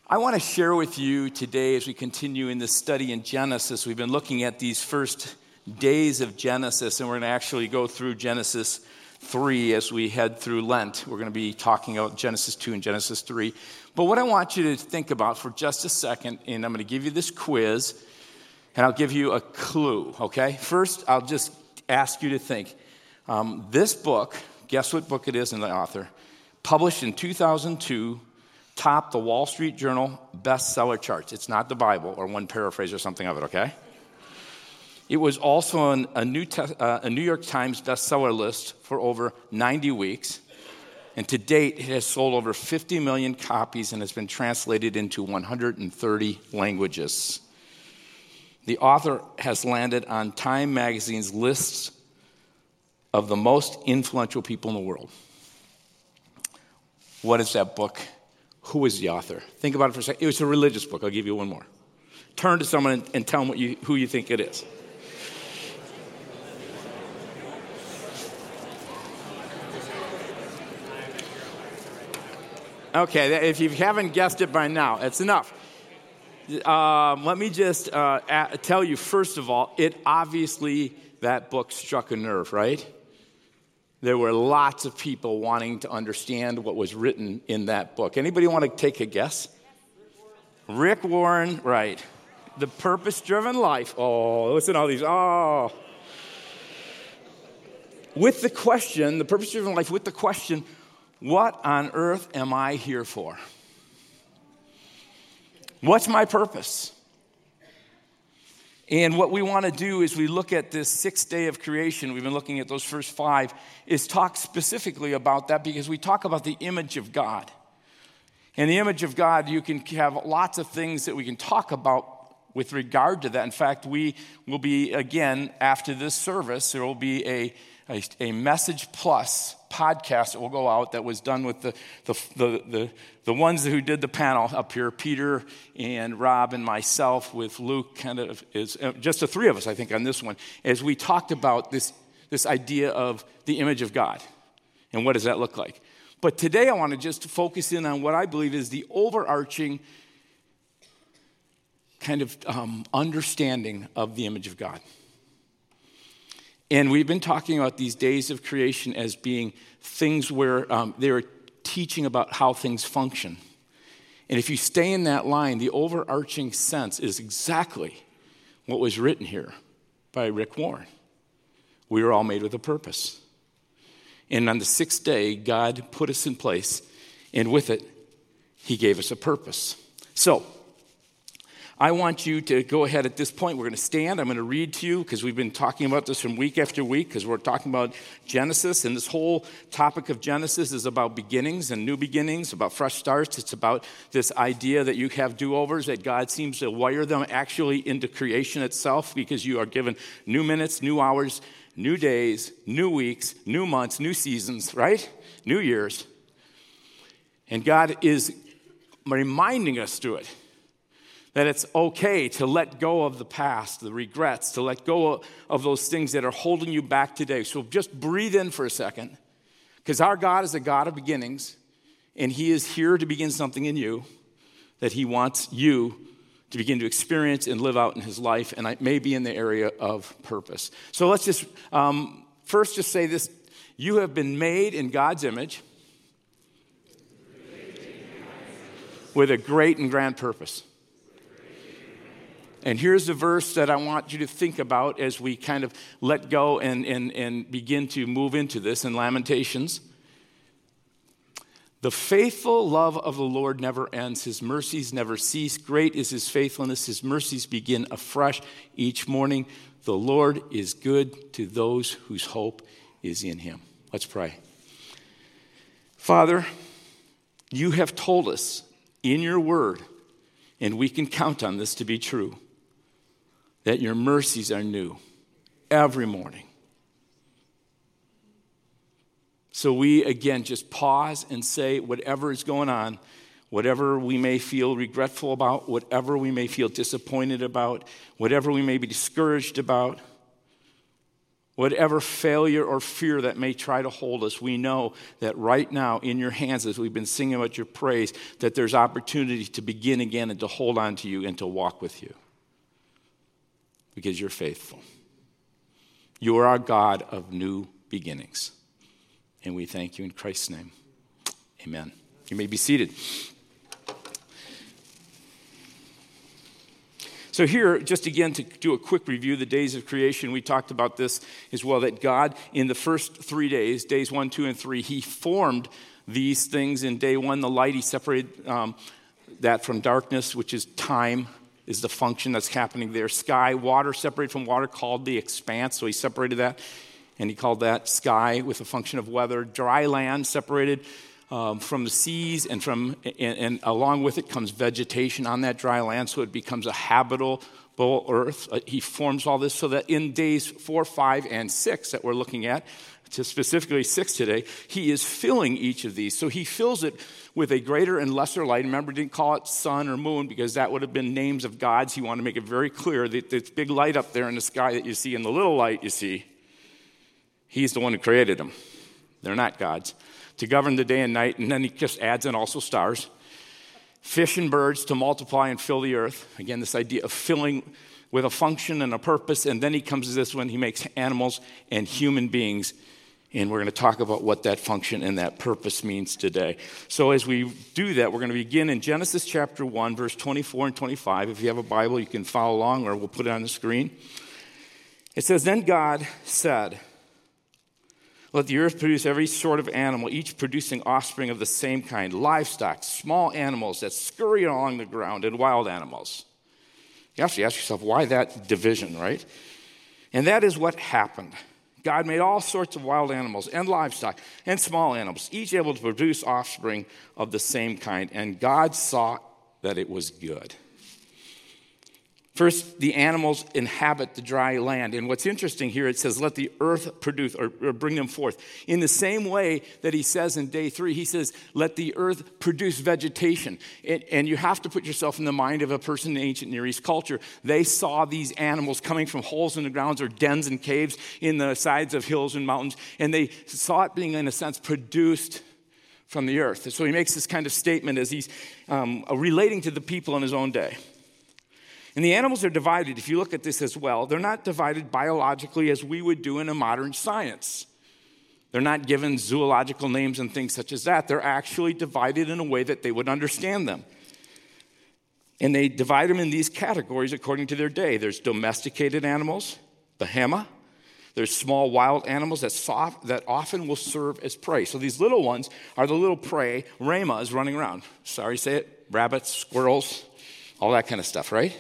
I want to share with you today as we continue in this study in Genesis. We've been looking at these first days of Genesis, and we're going to actually go through Genesis 3 as we head through Lent. We're going to be talking about Genesis 2 and Genesis 3. But what I want you to think about for just a second, and I'm going to give you this quiz, and I'll give you a clue, okay? First, I'll just ask you to think. This book, guess what book it is and the author, published in 2002, topped the Wall Street Journal bestseller charts. It's not the Bible or one paraphrase or something of it, okay? It was also on a New York Times bestseller list for over 90 weeks. And to date, it has sold over 50 million copies and has been translated into 130 languages. The author has landed on Time magazine's lists of the most influential people in the world. What is that book? Who is the author? Think about it for a second. It was a religious book. I'll give you one more. Turn to someone and tell them who you think it is. Okay, if you haven't guessed it by now, it's enough. Let me just tell you, first of all, that book struck a nerve, right? There were lots of people wanting to understand what was written in that book. Anybody want to take a guess? Rick Warren, right. The Purpose-Driven Life. Oh, listen to all these. Oh. With the question, the Purpose-Driven Life, with the question, what on earth am I here for? What's my purpose? And what we want to do is we look at this sixth day of creation. We've been looking at those first five, is talk specifically about that because we talk about the image of God. And the image of God, you can have lots of things that we can talk about with regard to that. In fact, we will be, again, after this service, there will be a Message Plus podcast that will go out that was done with the ones who did the panel up here, Peter and Rob and myself, with Luke, kind of is just the three of us, I think, on this one, as we talked about this idea of the image of God and what does that look like. But today I want to just focus in on what I believe is the overarching kind of understanding of the image of God. And we've been talking about these days of creation as being things where they were teaching about how things function. And if you stay in that line, the overarching sense is exactly what was written here by Rick Warren. We were all made with a purpose. And on the sixth day, God put us in place, and with it, he gave us a purpose. So, I want you to go ahead at this point. We're going to stand. I'm going to read to you because we've been talking about this from week after week because we're talking about Genesis. And this whole topic of Genesis is about beginnings and new beginnings, about fresh starts. It's about this idea that you have do-overs, that God seems to wire them actually into creation itself because you are given new minutes, new hours, new days, new weeks, new months, new seasons, right? New years. And God is reminding us through it that it's okay to let go of the past, the regrets, to let go of those things that are holding you back today. So just breathe in for a second, because our God is a God of beginnings, and he is here to begin something in you that he wants you to begin to experience and live out in his life, and it may be in the area of purpose. So let's just first just say this. You have been made in God's image with a great and grand purpose. And here's the verse that I want you to think about as we kind of let go and begin to move into this in Lamentations. The faithful love of the Lord never ends. His mercies never cease. Great is his faithfulness. His mercies begin afresh each morning. The Lord is good to those whose hope is in him. Let's pray. Father, you have told us in your word, and we can count on this to be true, that your mercies are new every morning. So we, again, just pause and say whatever is going on, whatever we may feel regretful about, whatever we may feel disappointed about, whatever we may be discouraged about, Whatever failure or fear that may try to hold us, we know that right now in your hands, as we've been singing about your praise, that there's opportunity to begin again and to hold on to you and to walk with you because you're faithful. You are our God of new beginnings. And we thank you in Christ's name. Amen. You may be seated. So here, just again to do a quick review, the days of creation, we talked about this as well, that God in the first 3 days, days 1, 2, and 3, he formed these things. In day 1, the light, he separated that from darkness, which is time, is the function that's happening there. Sky, water separated from water, called the expanse, so he separated that, and he called that sky with a function of weather. Dry land separated from the seas, and along with it comes vegetation on that dry land, so it becomes a habitable earth. He forms all this so that in days 4, 5, and 6 that we're looking at, to specifically 6 today, he is filling each of these. So he fills it with a greater and lesser light. Remember, he didn't call it sun or moon because that would have been names of gods. He wanted to make it very clear that this big light up there in the sky that you see and the little light you see, he's the one who created them. They're not gods. To govern the day and night, and then he just adds in also stars. Fish and birds to multiply and fill the earth. Again, this idea of filling with a function and a purpose, and then he comes to this when he makes animals and human beings, and we're going to talk about what that function and that purpose means today. So as we do that, we're going to begin in Genesis chapter 1, verse 24 and 25. If you have a Bible, you can follow along, or we'll put it on the screen. It says, "Then God said, let the earth produce every sort of animal, each producing offspring of the same kind, livestock, small animals that scurry along the ground, and wild animals." You have to ask yourself, why that division, right? And that is what happened. God made all sorts of wild animals and livestock and small animals, each able to produce offspring of the same kind. And God saw that it was good. First, the animals inhabit the dry land. And what's interesting here, it says, let the earth produce or bring them forth. In the same way that he says in day 3, he says, let the earth produce vegetation. And you have to put yourself in the mind of a person in ancient Near East culture. They saw these animals coming from holes in the grounds or dens and caves in the sides of hills and mountains. And they saw it being, in a sense, produced from the earth. And so he makes this kind of statement as he's relating to the people in his own day. And the animals are divided, if you look at this as well, they're not divided biologically as we would do in a modern science. They're not given zoological names and things such as that. They're actually divided in a way that they would understand them. And they divide them in these categories according to their day. There's domesticated animals, behema. There's small wild animals that often will serve as prey. So these little ones are the little prey, ramas running around. Sorry, say it, rabbits, squirrels, all that kind of stuff, right?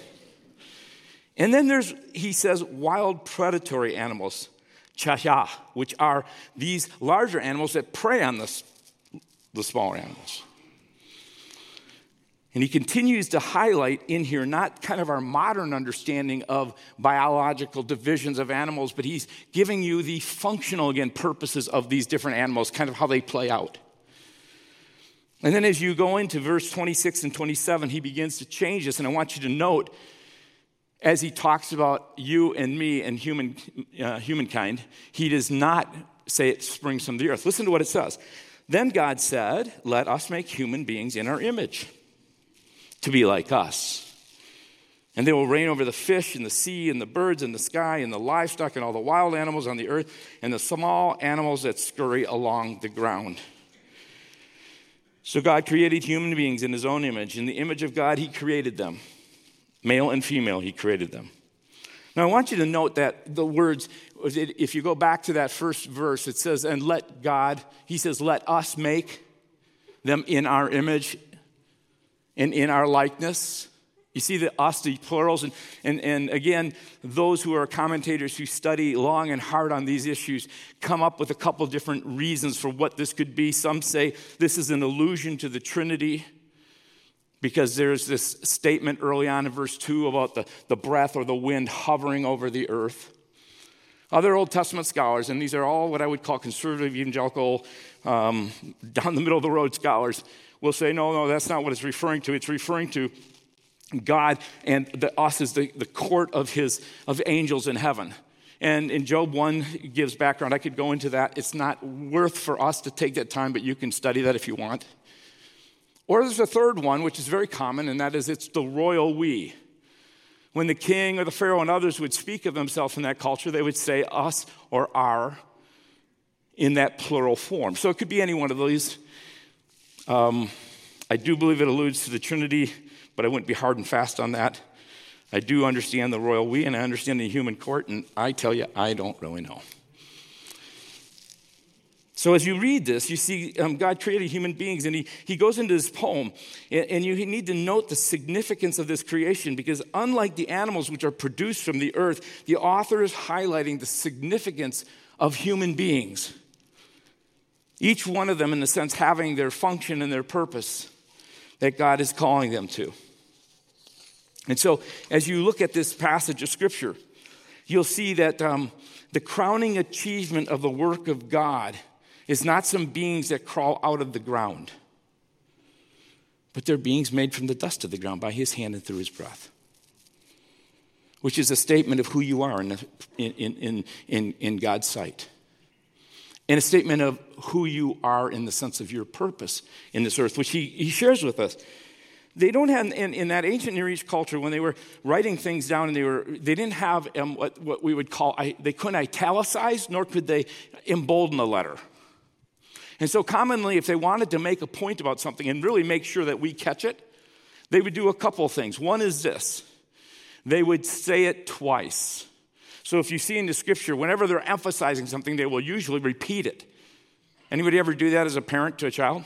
And then he says, wild predatory animals, chaya, which are these larger animals that prey on the smaller animals. And he continues to highlight in here not kind of our modern understanding of biological divisions of animals, but he's giving you the functional, again, purposes of these different animals, kind of how they play out. And then as you go into verse 26 and 27, he begins to change this, and I want you to note, as he talks about you and me and humankind, he does not say it springs from the earth. Listen to what it says. Then God said, let us make human beings in our image, to be like us. And they will reign over the fish and the sea and the birds and the sky and the livestock and all the wild animals on the earth and the small animals that scurry along the ground. So God created human beings in his own image. In the image of God, he created them. Male and female, he created them. Now, I want you to note that the words, if you go back to that first verse, it says, and let God, he says, let us make them in our image and in our likeness. You see the us, the plurals, and again, those who are commentators who study long and hard on these issues come up with a couple different reasons for what this could be. Some say this is an allusion to the Trinity, because there's this statement early on in verse 2 about the breath or the wind hovering over the earth. Other Old Testament scholars, and these are all what I would call conservative, evangelical, down the middle of the road scholars, will say, no, that's not what it's referring to. It's referring to God and us as the court of angels in heaven. And in Job 1, it gives background. I could go into that. It's not worth for us to take that time, but you can study that if you want. Or there's a third one, which is very common, and that is it's the royal we. When the king or the pharaoh and others would speak of themselves in that culture, they would say us or our in that plural form. So it could be any one of these. I do believe it alludes to the Trinity, but I wouldn't be hard and fast on that. I do understand the royal we, and I understand the human court, and I tell you, I don't really know. So as you read this, you see God created human beings, and he goes into this poem, and you need to note the significance of this creation, because unlike the animals which are produced from the earth, the author is highlighting the significance of human beings. Each one of them, in a sense, having their function and their purpose that God is calling them to. And so, as you look at this passage of Scripture, you'll see that the crowning achievement of the work of God is not some beings that crawl out of the ground, but they're beings made from the dust of the ground by His hand and through His breath, which is a statement of who you are in God's sight, and a statement of who you are in the sense of your purpose in this earth, which He shares with us. They don't have, in that ancient Near East culture, when they were writing things down, and they didn't have what we would call, they couldn't italicize, nor could they embolden a letter. And so commonly, if they wanted to make a point about something and really make sure that we catch it, they would do a couple of things. One is this: they would say it twice. So if you see in the Scripture, whenever they're emphasizing something, they will usually repeat it. Anybody ever do that as a parent to a child?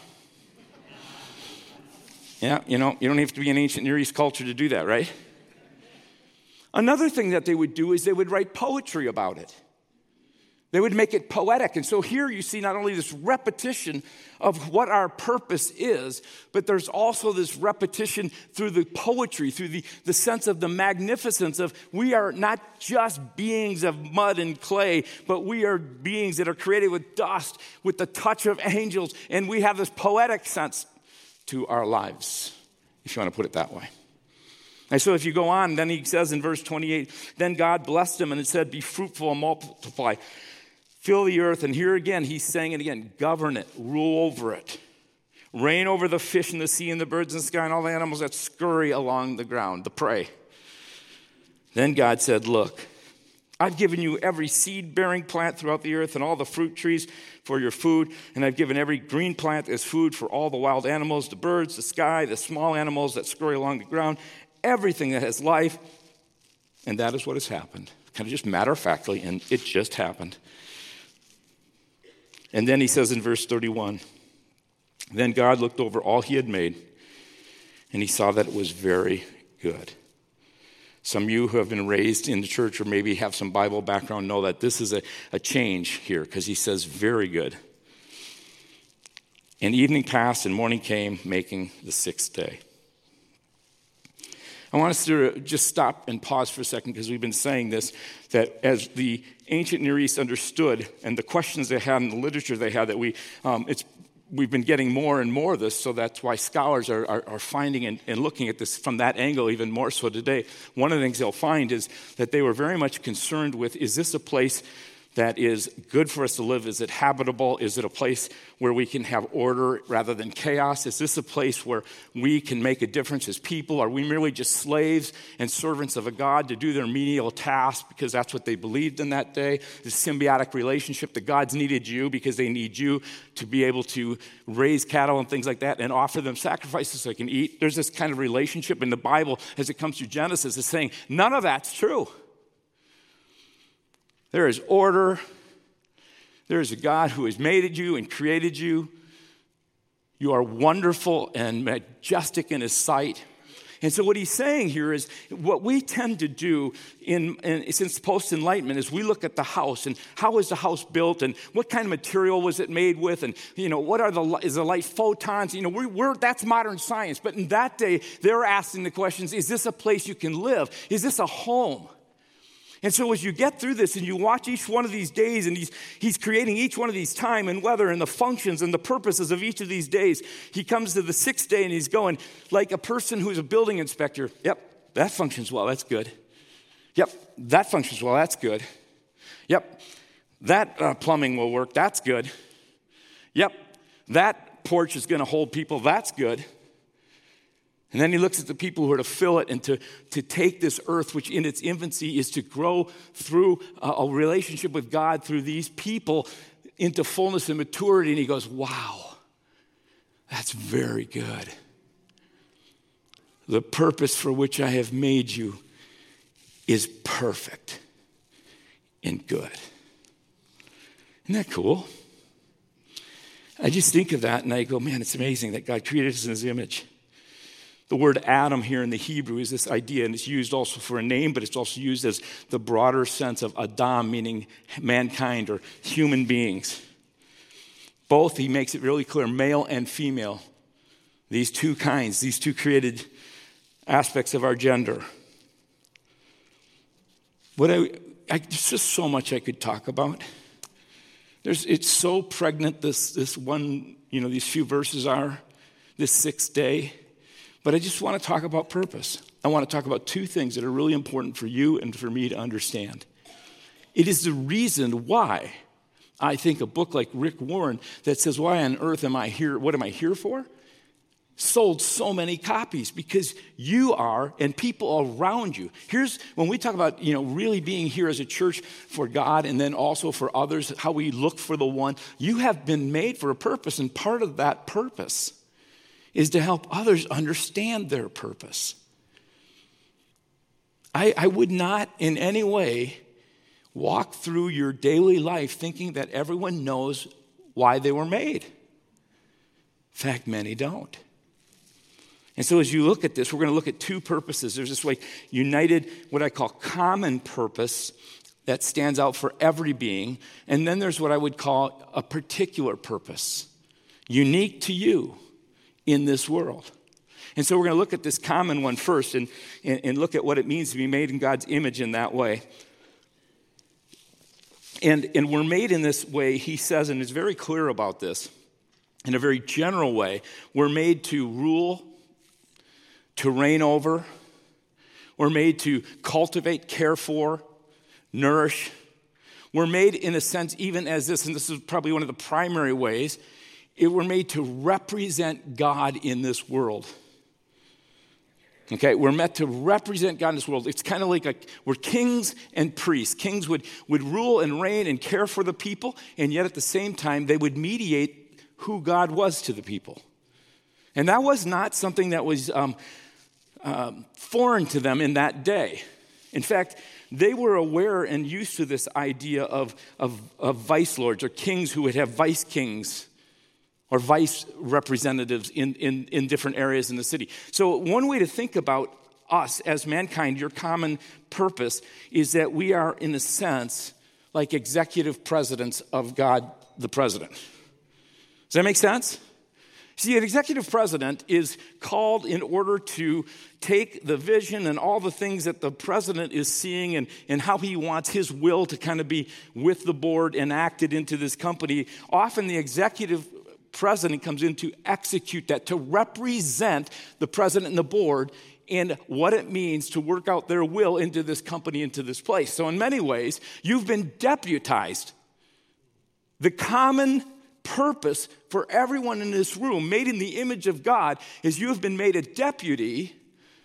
Yeah, you don't have to be in ancient Near East culture to do that, right? Another thing that they would do is they would write poetry about it. They would make it poetic. And so here you see not only this repetition of what our purpose is, but there's also this repetition through the poetry, through the sense of the magnificence of we are not just beings of mud and clay, but we are beings that are created with dust, with the touch of angels, and we have this poetic sense to our lives, if you want to put it that way. And so if you go on, then he says in verse 28, then God blessed them and it said, be fruitful and multiply, fill the earth. And here again, he's saying it again, govern it, rule over it, reign over the fish in the sea and the birds in the sky and all the animals that scurry along the ground, the prey. Then God said, look, I've given you every seed-bearing plant throughout the earth and all the fruit trees for your food, and I've given every green plant as food for all the wild animals, the birds, the sky, the small animals that scurry along the ground, everything that has life, and that is what has happened. Kind of just matter-of-factly, and it just happened. And then he says in verse 31, then God looked over all He had made, and He saw that it was very good. Some of you who have been raised in the church or maybe have some Bible background know that this is a change here, because he says, very good. And evening passed and morning came, making the sixth day. I want us to just stop and pause for a second, because we've been saying this, that as the ancient Near East understood and the questions they had and the literature they had, that we've been getting more and more of this, so that's why scholars are finding and looking at this from that angle even more so today. One of the things they'll find is that they were very much concerned with, is this a place that is good for us to live? Is it habitable? Is it a place where we can have order rather than chaos? Is this a place where we can make a difference as people? Are we merely just slaves and servants of a God to do their menial tasks because that's what they believed in that day? This symbiotic relationship, the gods needed you because they need you to be able to raise cattle and things like that and offer them sacrifices so they can eat. There's this kind of relationship in the Bible as it comes through Genesis. It's saying none of that's true. There is order. There is a God who has made you and created you. You are wonderful and majestic in His sight. And so what he's saying here is what we tend to do since post-Enlightenment is we look at the house and how was the house built and what kind of material was it made with and, what is the light photons? That's modern science. But in that day, they were asking the questions, is this a place you can live? Is this a home? And so as you get through this and you watch each one of these days and he's creating each one of these time and weather and the functions and the purposes of each of these days, he comes to the sixth day and he's going like a person who's a building inspector. Yep, that functions well, that's good. Yep, that functions well, that's good. Yep, that plumbing will work. That's good. Yep, that porch is going to hold people. That's good. And then he looks at the people who are to fill it and to take this earth, which in its infancy is to grow through a relationship with God through these people into fullness and maturity. And he goes, wow, that's very good. The purpose for which I have made you is perfect and good. Isn't that cool? I just think of that and I go, man, it's amazing that God created us in his image. The word Adam here in the Hebrew is this idea, and it's used also for a name, but it's also used as the broader sense of Adam, meaning mankind or human beings. Both, he makes it really clear, male and female. These two kinds, these two created aspects of our gender. There's just so much I could talk about. It's so pregnant, this one, these few verses are, this sixth day. But I just want to talk about purpose. I want to talk about two things that are really important for you and for me to understand. It is the reason why I think a book like Rick Warren that says, why on earth am I here? What am I here for? Sold so many copies because you are and people around you. Here's when we talk about, really being here as a church for God and then also for others, how we look for the one. You have been made for a purpose, and part of that purpose is to help others understand their purpose. I would not in any way walk through your daily life thinking that everyone knows why they were made. In fact, many don't. And so as you look at this, we're going to look at two purposes. There's this united, what I call common purpose that stands out for every being. And then there's what I would call a particular purpose, unique to you in this world. And so we're going to look at this common one first and look at what it means to be made in God's image in that way. And we're made in this way, he says, and is very clear about this, in a very general way. We're made to rule, to reign over. We're made to cultivate, care for, nourish. We're made in a sense even as this, and this is probably one of the primary ways, we're made to represent God in this world. Okay, we're meant to represent God in this world. It's kind of like we're kings and priests. Kings would rule and reign and care for the people, and yet at the same time, they would mediate who God was to the people. And that was not something that was foreign to them in that day. In fact, they were aware and used to this idea of vice lords or kings who would have vice kings or vice representatives in different areas in the city. So one way to think about us as mankind, your common purpose, is that we are, in a sense, like executive presidents of God, the president. Does that make sense? See, an executive president is called in order to take the vision and all the things that the president is seeing and how he wants his will to kind of be with the board and acted into this company. Often the executive president comes in to execute that, to represent the president and the board and what it means to work out their will into this company, into this place. So in many ways, you've been deputized. The common purpose for everyone in this room, made in the image of God, is you have been made a deputy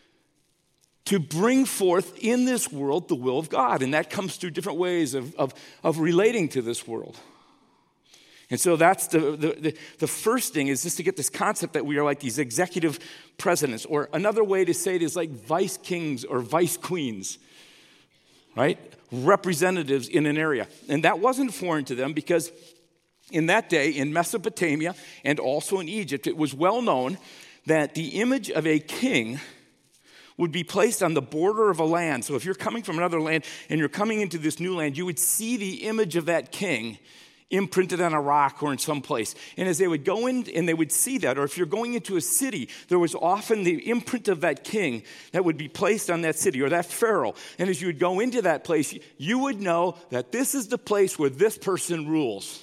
to bring forth in this world the will of God. And that comes through different ways of relating to this world. And so that's the first thing, is just to get this concept that we are like these executive presidents. Or another way to say it is like vice kings or vice queens, right? Representatives in an area. And that wasn't foreign to them because in that day, in Mesopotamia and also in Egypt, it was well known that the image of a king would be placed on the border of a land. So if you're coming from another land and you're coming into this new land, you would see the image of that king imprinted on a rock or in some place. And as they would go in and they would see that, or if you're going into a city, there was often the imprint of that king that would be placed on that city or that pharaoh. And as you would go into that place, you would know that this is the place where this person rules.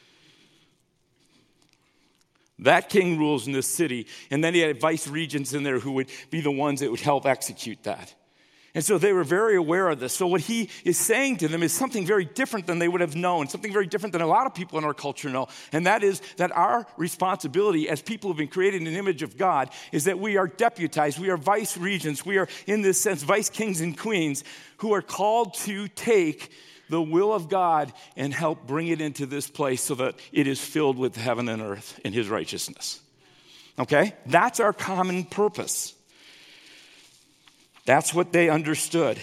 That king rules in this city, and then he had vice regents in there who would be the ones that would help execute that. And so they were very aware of this. So what he is saying to them is something very different than they would have known, something very different than a lot of people in our culture know. And that is that our responsibility as people who have been created in the image of God is that we are deputized, we are vice regents, we are, in this sense, vice kings and queens who are called to take the will of God and help bring it into this place so that it is filled with heaven and earth in his righteousness. Okay? That's our common purpose. That's what they understood.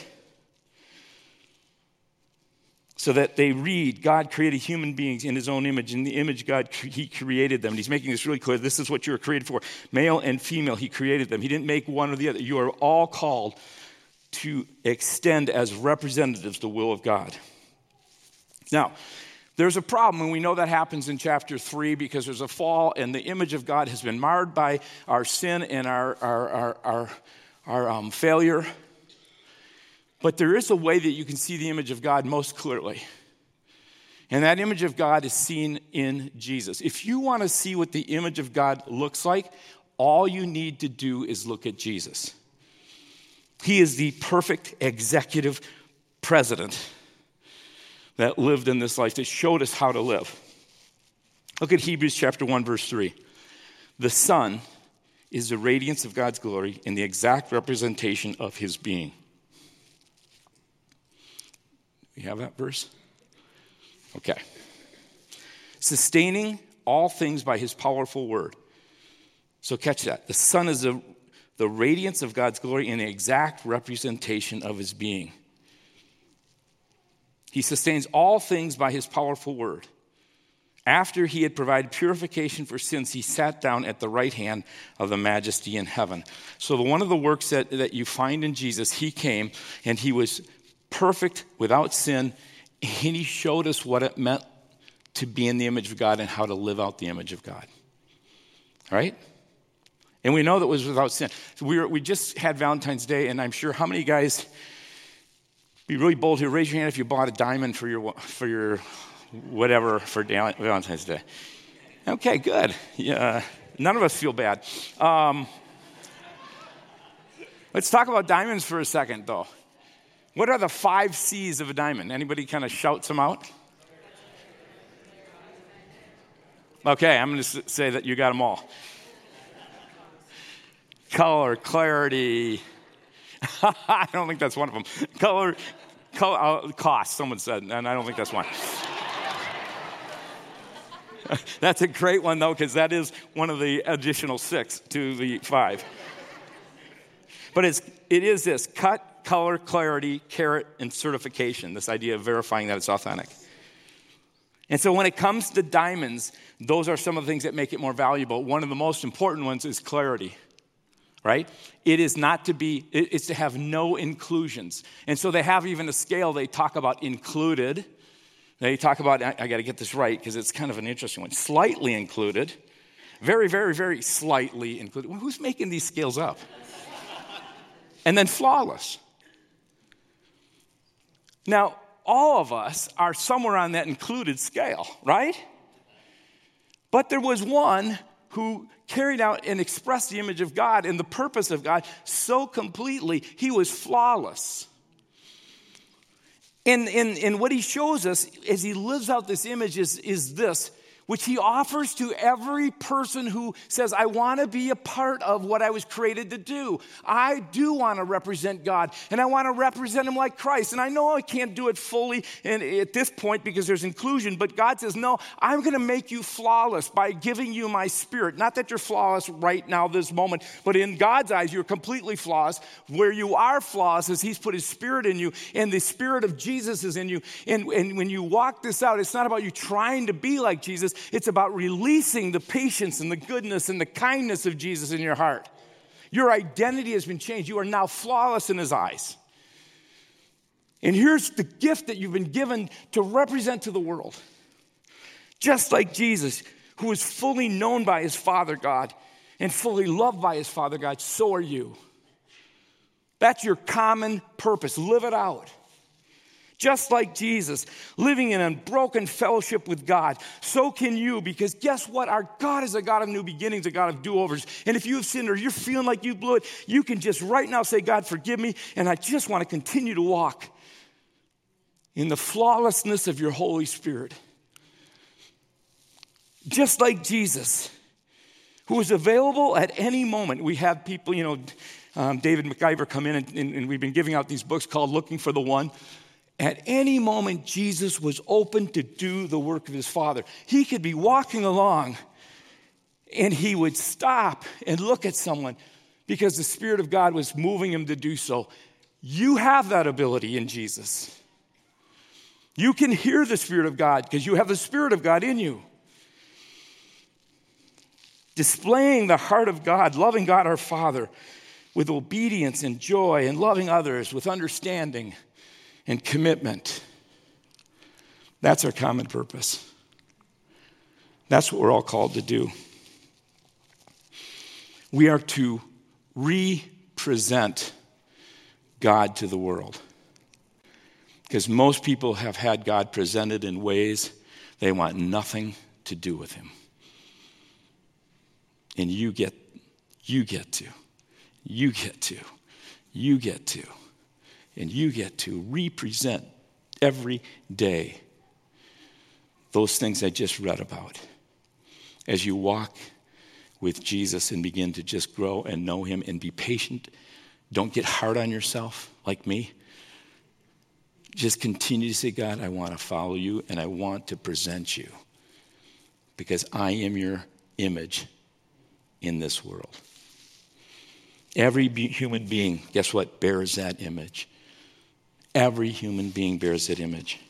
So that they read, God created human beings in his own image. In the image God, he created them. And he's making this really clear. This is what you were created for. Male and female, he created them. He didn't make one or the other. You are all called to extend as representatives the will of God. Now, there's a problem, and we know that happens in chapter 3 because there's a fall, and the image of God has been marred by our sin and our failure. But there is a way that you can see the image of God most clearly. And that image of God is seen in Jesus. If you want to see what the image of God looks like, all you need to do is look at Jesus. He is the perfect executive president that lived in this life, that showed us how to live. Look at Hebrews chapter 1, verse 3. The Son is the radiance of God's glory and the exact representation of his being. You have that verse? Okay. Sustaining all things by his powerful word. So catch that. The Son is the radiance of God's glory and the exact representation of his being. He sustains all things by his powerful word. After he had provided purification for sins, he sat down at the right hand of the majesty in heaven. So one of the works that you find in Jesus, he came and he was perfect without sin, and he showed us what it meant to be in the image of God and how to live out the image of God. Right? And we know that it was without sin. So we just had Valentine's Day, and I'm sure how many guys, be really bold here, raise your hand if you bought a diamond for your whatever for Valentine's Day. Okay, good. Yeah, none of us feel bad. Let's talk about diamonds for a second, though. What are the 5 C's of a diamond? Anybody kind of shout some out? Okay, I'm going to say that you got them all. Color, clarity. I don't think that's one of them. Color, cost, someone said, and I don't think that's one. That's a great one, though, because that is one of the additional 6 to the 5. But it is this: cut, color, clarity, carat, and certification, this idea of verifying that it's authentic. And so when it comes to diamonds, those are some of the things that make it more valuable. One of the most important ones is clarity. Right? It is not to be, it's to have no inclusions. And so they have even a scale they talk about included. They talk about, I got to get this right because it's kind of an interesting one. Slightly included. Very, very, very slightly included. Well, who's making these scales up? And then flawless. Now, all of us are somewhere on that included scale, right? But there was one who carried out and expressed the image of God and the purpose of God so completely, he was flawless. And what he shows us as he lives out this image is this, which he offers to every person who says, I want to be a part of what I was created to do. I do want to represent God, and I want to represent him like Christ. And I know I can't do it fully at this point because there's inclusion, but God says, no, I'm going to make you flawless by giving you my spirit. Not that you're flawless right now, this moment, but in God's eyes, you're completely flawless. Where you are flawless is he's put his spirit in you, and the spirit of Jesus is in you. And when you walk this out, it's not about you trying to be like Jesus. It's about releasing the patience and the goodness and the kindness of Jesus in your heart. Your identity has been changed. You are now flawless in his eyes. And here's the gift that you've been given to represent to the world. Just like Jesus, who is fully known by his Father God and fully loved by his Father God, so are you. That's your common purpose. Live it out. Just like Jesus, living in unbroken fellowship with God, so can you, because guess what? Our God is a God of new beginnings, a God of do-overs. And if you have sinned or you're feeling like you blew it, you can just right now say, God, forgive me, and I just want to continue to walk in the flawlessness of your Holy Spirit. Just like Jesus, who is available at any moment. We have people, David McIver come in, and we've been giving out these books called Looking for the One. At any moment, Jesus was open to do the work of his Father. He could be walking along, and he would stop and look at someone because the Spirit of God was moving him to do so. You have that ability in Jesus. You can hear the Spirit of God because you have the Spirit of God in you. Displaying the heart of God, loving God our Father with obedience and joy, and loving others with understanding and commitment. That's our common purpose. That's what we're all called to do. We are to represent God to the world. Because most people have had God presented in ways they want nothing to do with him. And you get to, and you get to represent every day those things I just read about as you walk with Jesus and begin to just grow and know him and be patient. Don't get hard on yourself like me. Just continue to say, God, I want to follow you and I want to present you because I am your image in this world. Every human being, guess what, bears that image. Every human being bears that image.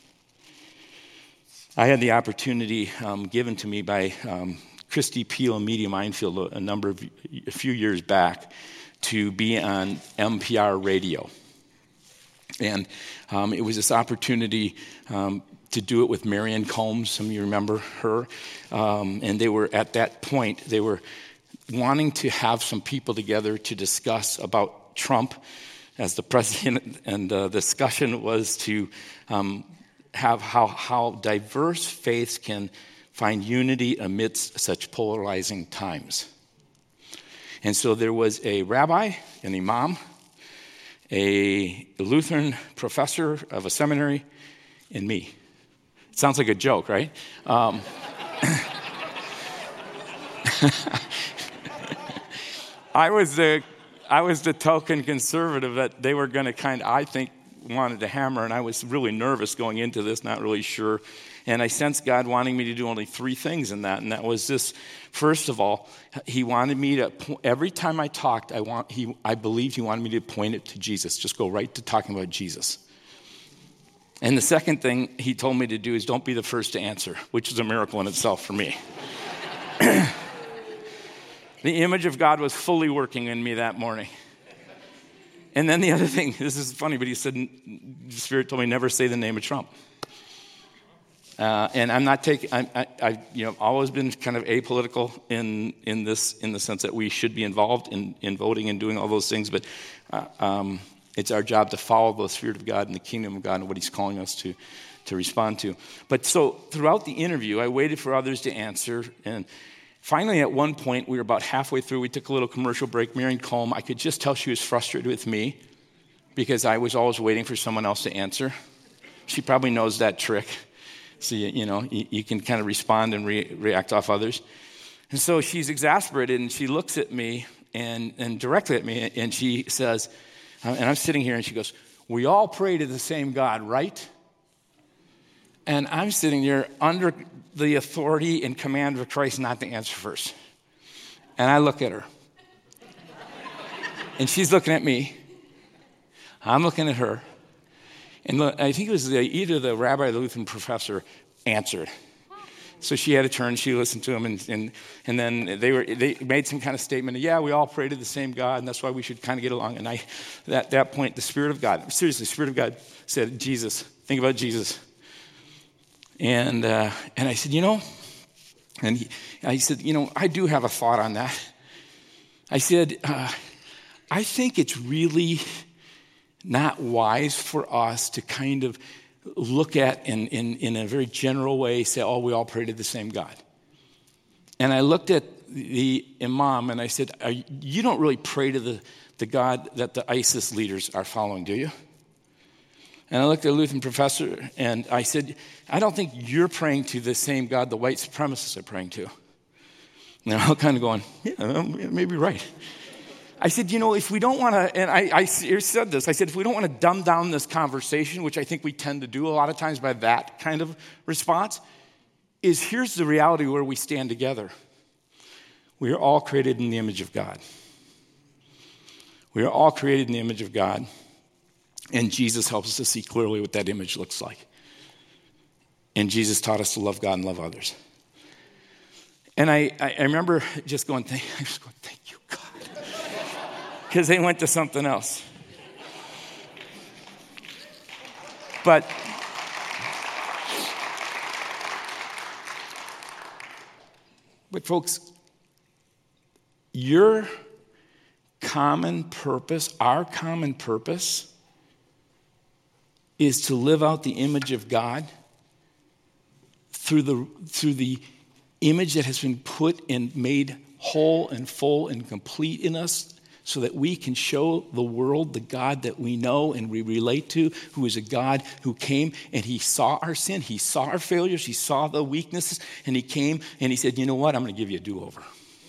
I had the opportunity given to me by Christy Peel and Media Minefield a few years back to be on NPR radio. And it was this opportunity to do it with Marianne Combs. Some of you remember her. And they were, at that point, they were wanting to have some people together to discuss about Trump as the president, and the discussion was to have how diverse faiths can find unity amidst such polarizing times. And so there was a rabbi, an imam, a Lutheran professor of a seminary, and me. It sounds like a joke, right? I was the token conservative that they were going to I think, wanted to hammer, and I was really nervous going into this, not really sure. And I sensed God wanting me to do only three things in that, and that was this. First of all, he wanted me to, every time I talked, I believed he wanted me to point it to Jesus, just go right to talking about Jesus. And the second thing he told me to do is don't be the first to answer, which is a miracle in itself for me. The image of God was fully working in me that morning. And then the other thing, this is funny, but he said, the Spirit told me never say the name of Trump. And I'm not taking, I've always been kind of apolitical in the sense that we should be involved in voting and doing all those things, but it's our job to follow the Spirit of God and the kingdom of God and what he's calling us to respond to. But so throughout the interview, I waited for others to answer, and finally, at one point, we were about halfway through. We took a little commercial break. Marianne Combe, I could just tell she was frustrated with me because I was always waiting for someone else to answer. She probably knows that trick. So, you can kind of respond and react off others. And so she's exasperated, and she looks at me and directly at me, and she says, and I'm sitting here, and she goes, we all pray to the same God, right? And I'm sitting there under the authority and command of Christ not to answer first. And I look at her. And she's looking at me. I'm looking at her. And I think it was either the rabbi or the Lutheran professor answered. So she had a turn. She listened to him. And then they made some kind of statement. Yeah, we all pray to the same God, and that's why we should kind of get along. And at that point, the Spirit of God, seriously, the Spirit of God said, Jesus, think about Jesus. And I said, I said, I do have a thought on that. I said, I think it's really not wise for us to kind of look at in a very general way, say, oh, we all pray to the same God. And I looked at the imam and I said, you don't really pray to the God that the ISIS leaders are following, do you? And I looked at a Lutheran professor and I said, I don't think you're praying to the same God the white supremacists are praying to. And they're all kind of going, yeah, maybe right. I said, if we don't want to, and I said this, I said, if we don't want to dumb down this conversation, which I think we tend to do a lot of times by that kind of response, here's the reality where we stand together. We are all created in the image of God. We are all created in the image of God, and Jesus helps us to see clearly what that image looks like. And Jesus taught us to love God and love others. And I remember just going, thank you, God. Because they went to something else. But folks, your common purpose, our common purpose, is to live out the image of God through the image that has been put and made whole and full and complete in us, so that we can show the world the God that we know and we relate to, who is a God who came and he saw our sin, he saw our failures, he saw the weaknesses, and he came and he said, you know what, I'm going to give you a do-over.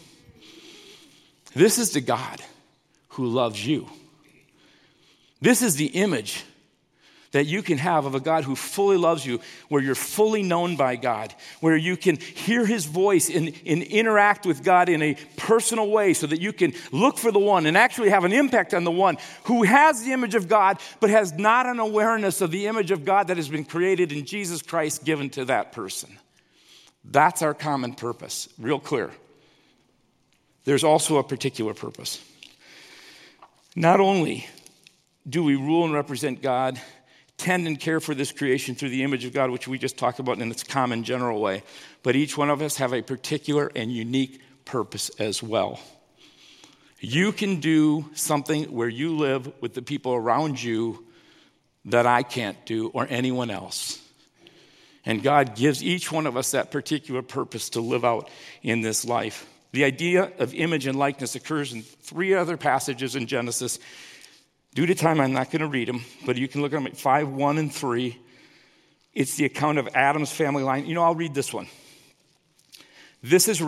This is the God who loves you. This is the image that you can have of a God who fully loves you, where you're fully known by God, where you can hear his voice and interact with God in a personal way so that you can look for the one and actually have an impact on the one who has the image of God but has not an awareness of the image of God that has been created in Jesus Christ given to that person. That's our common purpose, real clear. There's also a particular purpose. Not only do we rule and represent God, tend and care for this creation through the image of God, which we just talked about in its common general way, but each one of us have a particular and unique purpose as well. You can do something where you live with the people around you that I can't do or anyone else. And God gives each one of us that particular purpose to live out in this life. The idea of image and likeness occurs in 3 other passages in Genesis. Due to time, I'm not going to read them, but you can look at them at 5, 1, and 3. It's the account of Adam's family line. I'll read this one. This is the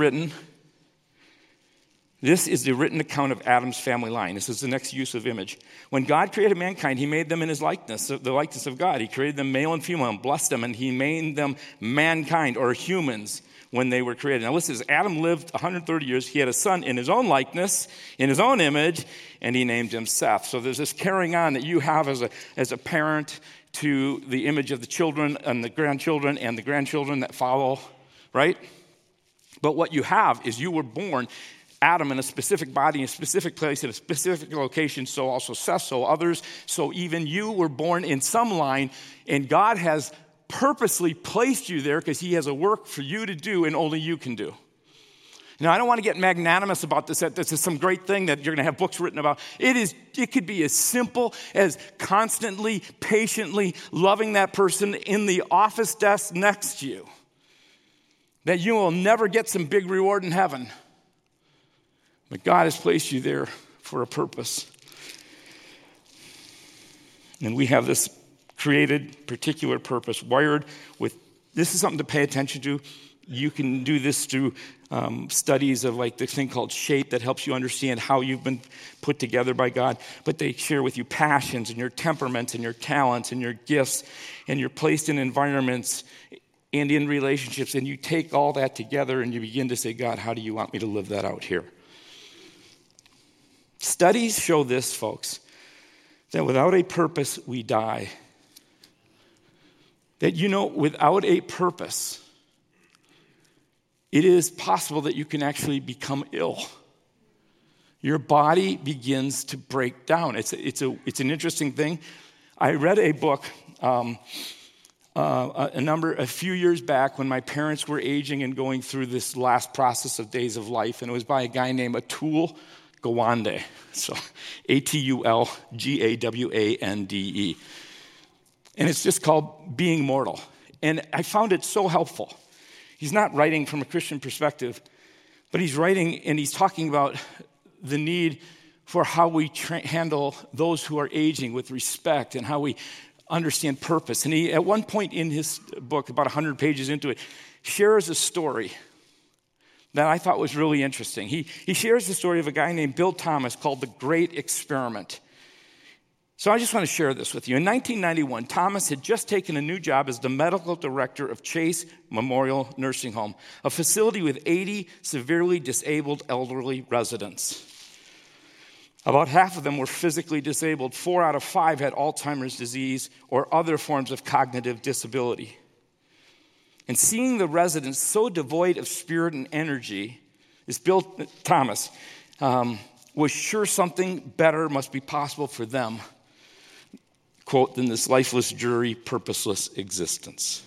written account of Adam's family line. This is the next use of image. When God created mankind, he made them in his likeness, the likeness of God. He created them male and female and blessed them, and he made them mankind or humans when they were created. Now listen, Adam lived 130 years. He had a son in his own likeness, in his own image, and he named him Seth. So there's this carrying on that you have as a parent to the image of the children and the grandchildren that follow, right? But what you have is you were born, Adam, in a specific body, in a specific place, in a specific location, so also Seth, so others. So even you were born in some line, and God has purposely placed you there because he has a work for you to do and only you can do. Now, I don't want to get magnanimous about this, that this is some great thing that you're going to have books written about. It could be as simple as constantly, patiently loving that person in the office desk next to you, that you will never get some big reward in heaven. But God has placed you there for a purpose. And we have this created particular purpose, wired with, this is something to pay attention to. You can do this through studies of like this thing called SHAPE that helps you understand how you've been put together by God. But they share with you passions and your temperaments and your talents and your gifts, and you're placed in environments and in relationships, and you take all that together and you begin to say, God, how do you want me to live that out here? Studies show this, folks, that without a purpose, we die. That, without a purpose, it is possible that you can actually become ill. Your body begins to break down. It's an interesting thing. I read a book a few years back when my parents were aging and going through this last process of days of life, and it was by a guy named Atul Gawande. So Atulgawande. And it's just called Being Mortal. And I found it so helpful. He's not writing from a Christian perspective, but he's writing and he's talking about the need for how we handle those who are aging with respect and how we understand purpose. And he, at one point in his book, about 100 pages into it, shares a story that I thought was really interesting. He shares the story of a guy named Bill Thomas called The Great Experiment. So I just want to share this with you. In 1991, Thomas had just taken a new job as the medical director of Chase Memorial Nursing Home, a facility with 80 severely disabled elderly residents. About half of them were physically disabled. 4 out of 5 had Alzheimer's disease or other forms of cognitive disability. And seeing the residents so devoid of spirit and energy, this Bill Thomas was sure something better must be possible for them, quote, than this lifeless, dreary, purposeless existence.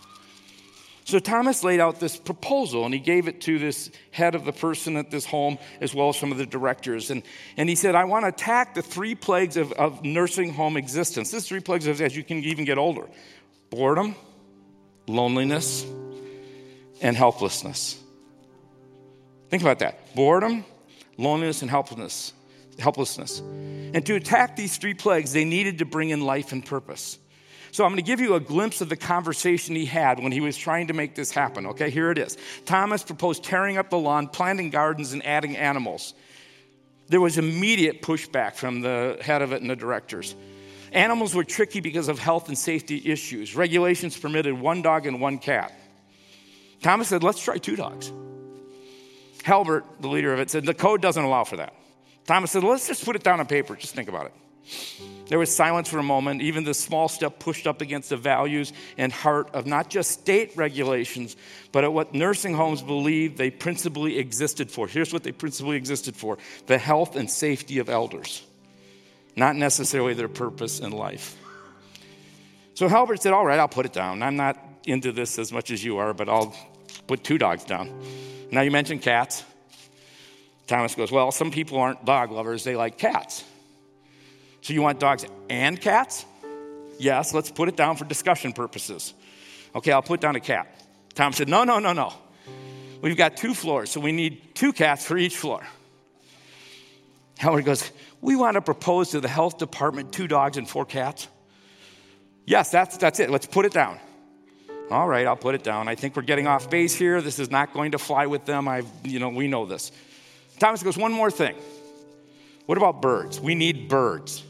So Thomas laid out this proposal, and he gave it to this head of the person at this home, as well as some of the directors. And he said, I want to attack the 3 plagues of nursing home existence. This 3 plagues as you can even get older. Boredom, loneliness, and helplessness. Think about that. Boredom, loneliness, and helplessness. And to attack these 3 plagues, they needed to bring in life and purpose. So I'm going to give you a glimpse of the conversation he had when he was trying to make this happen. Okay, here it is. Thomas proposed tearing up the lawn, planting gardens, and adding animals. There was immediate pushback from the head of it and the directors. Animals were tricky because of health and safety issues. Regulations permitted 1 dog and 1 cat. Thomas said, let's try 2 dogs. Halbert, the leader of it, said, the code doesn't allow for that. Thomas said, let's just put it down on paper. Just think about it. There was silence for a moment. Even the small step pushed up against the values and heart of not just state regulations, but at what nursing homes believed they principally existed for. Here's what they principally existed for: the health and safety of elders, not necessarily their purpose in life. So Halbert said, all right, I'll put it down. I'm not into this as much as you are, but I'll put 2 dogs down. Now you mentioned cats. Thomas goes, well, some people aren't dog lovers. They like cats. So you want dogs and cats? Yes, let's put it down for discussion purposes. Okay, I'll put down a cat. Thomas said, no. We've got 2 floors, so we need 2 cats for each floor. Howard goes, we want to propose to the health department 2 dogs and 4 cats. Yes, that's it. Let's put it down. All right, I'll put it down. I think we're getting off base here. This is not going to fly with them. We know this. Thomas goes, one more thing. What about birds? We need birds.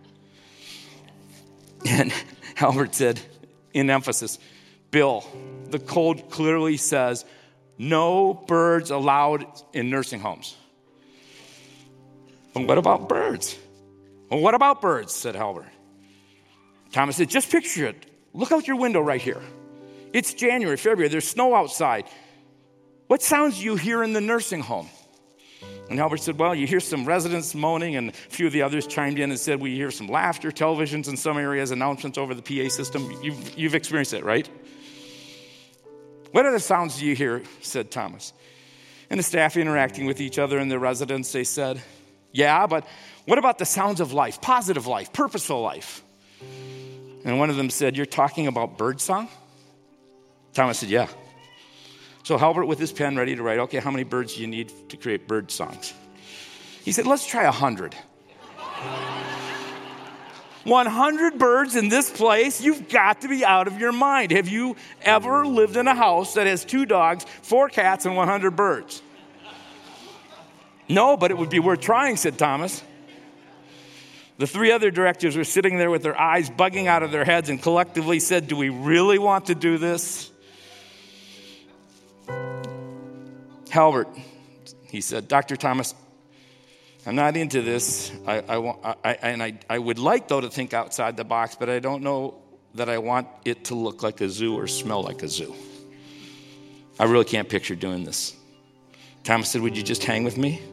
And Halbert said, in emphasis, Bill, the code clearly says no birds allowed in nursing homes. Well, what about birds? Well, what about birds, said Halbert. Thomas said, just picture it. Look out your window right here. It's January, February. There's snow outside. What sounds do you hear in the nursing home? And Halbert said, well, you hear some residents moaning, and a few of the others chimed in and said, we hear some laughter, televisions in some areas, announcements over the PA system. You've experienced it, right? What other sounds do you hear, said Thomas. And the staff interacting with each other and the residents, they said, yeah, but what about the sounds of life, positive life, purposeful life? And one of them said, you're talking about birdsong? Thomas said, yeah. So Halbert with his pen ready to write, okay, how many birds do you need to create bird songs? He said, let's try 100. 100 birds in this place? You've got to be out of your mind. Have you ever lived in a house that has 2 dogs, 4 cats, and 100 birds? No, but it would be worth trying, said Thomas. The 3 other directors were sitting there with their eyes bugging out of their heads and collectively said, do we really want to do this? Halbert, he said, Dr. Thomas, I'm not into this. I would like, though, to think outside the box, but I don't know that I want it to look like a zoo or smell like a zoo. I really can't picture doing this. Thomas said, would you just hang with me?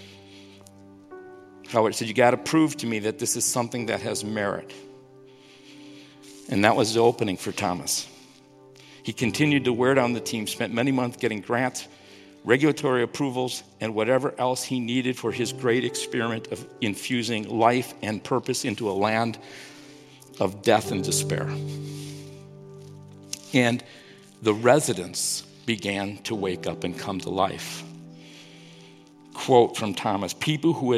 Halbert said, you got to prove to me that this is something that has merit. And that was the opening for Thomas. He continued to wear down the team, spent many months getting grants, regulatory approvals, and whatever else he needed for his great experiment of infusing life and purpose into a land of death and despair. And the residents began to wake up and come to life. Quote from Thomas, people who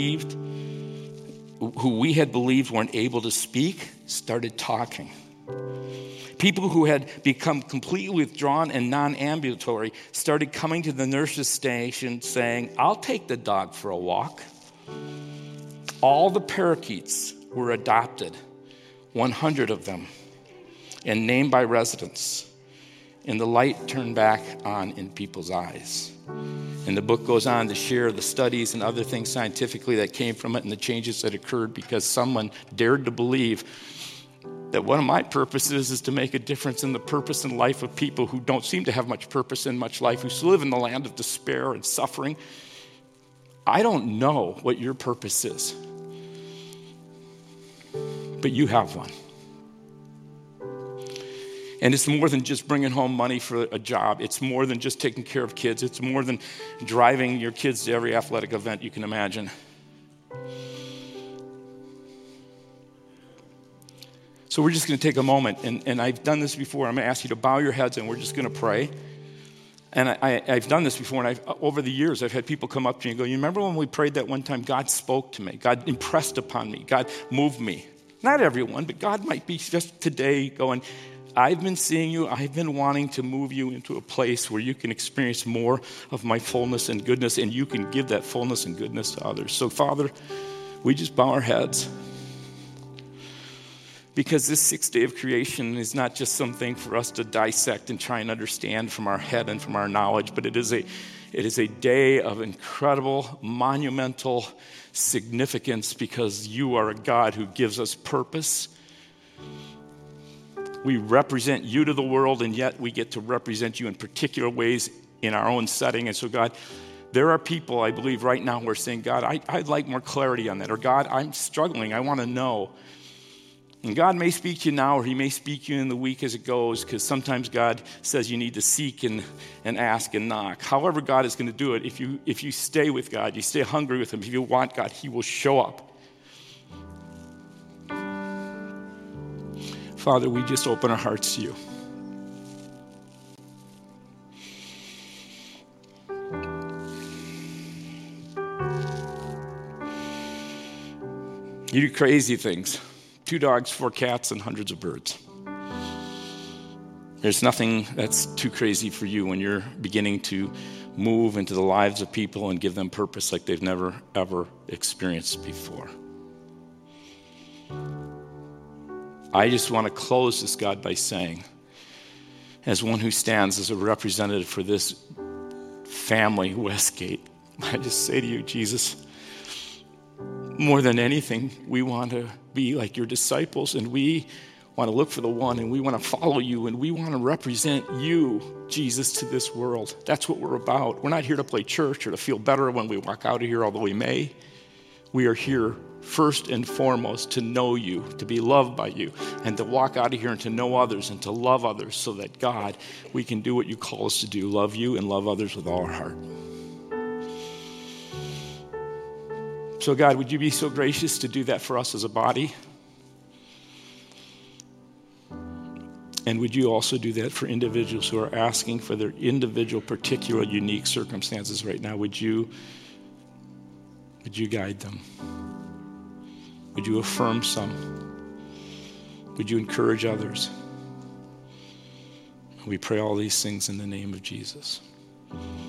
we had believed weren't able to speak started talking. People who had become completely withdrawn and non-ambulatory started coming to the nurse's station saying, I'll take the dog for a walk. All the parakeets were adopted, 100 of them, and named by residents. And the light turned back on in people's eyes. And the book goes on to share the studies and other things scientifically that came from it and the changes that occurred because someone dared to believe that one of my purposes is to make a difference in the purpose and life of people who don't seem to have much purpose in much life, who live in the land of despair and suffering. I don't know what your purpose is, but you have one. And it's more than just bringing home money for a job. It's more than just taking care of kids. It's more than driving your kids to every athletic event you can imagine. So we're just going to take a moment, and I've done this before. I'm going to ask you to bow your heads, and we're just going to pray. And I've done this before, and over the years, I've had people come up to me and go, you remember when we prayed that one time? God spoke to me. God impressed upon me. God moved me. Not everyone, but God might be just today going, I've been seeing you. I've been wanting to move you into a place where you can experience more of my fullness and goodness, and you can give that fullness and goodness to others. So, Father, we just bow our heads. Because this sixth day of creation is not just something for us to dissect and try and understand from our head and from our knowledge, but it is a day of incredible, monumental significance because you are a God who gives us purpose. We represent you to the world, and yet we get to represent you in particular ways in our own setting. And so, God, there are people, I believe, right now who are saying, God, I'd like more clarity on that. Or, God, I'm struggling. I want to know. And God may speak to you now, or he may speak to you in the week as it goes, because sometimes God says you need to seek and ask and knock. However God is going to do it, if you stay with God, you stay hungry with him, if you want God, he will show up. Father, we just open our hearts to you. You do crazy things. 2 dogs, 4 cats, and hundreds of birds. There's nothing that's too crazy for you when you're beginning to move into the lives of people and give them purpose like they've never, ever experienced before. I just want to close this, God, by saying, as one who stands as a representative for this family, Westgate, I just say to you, Jesus, more than anything, we want to be like your disciples, and we want to look for the one, and we want to follow you, and we want to represent you, Jesus, to this world. That's what we're about. We're not here to play church or to feel better when we walk out of here, although we may. We are here first and foremost to know you, to be loved by you, and to walk out of here and to know others and to love others so that, God, we can do what you call us to do, love you and love others with all our heart. So, God, would you be so gracious to do that for us as a body? And would you also do that for individuals who are asking for their individual, particular, unique circumstances right now? Would you guide them? Would you affirm some? Would you encourage others? We pray all these things in the name of Jesus.